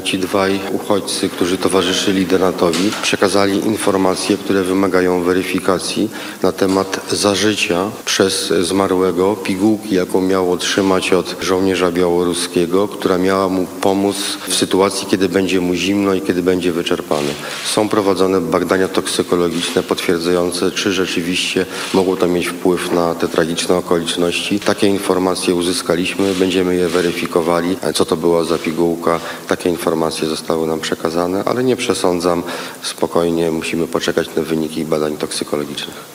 ci dwaj uchodźcy, którzy towarzyszyli Denatowi, przekazali informacje, które wymagają weryfikacji na temat zażycia przez zmarłego pigułki, jaką miał otrzymać od żołnierza białoruskiego, która miała mu pomóc w sytuacji, kiedy będzie mu zimno i kiedy będzie wyczerpany. Są prowadzone badania toksykologiczne potwierdzające, czy rzeczywiście mogło to mieć wpływ na te tragiczne okoliczności. Takie informacje uzyskaliśmy, będziemy je weryfikowali. Co to była za pigułka? Takie informacje zostały nam przekazane, ale nie przesądzam. Spokojnie musimy poczekać na wyniki badań toksykologicznych.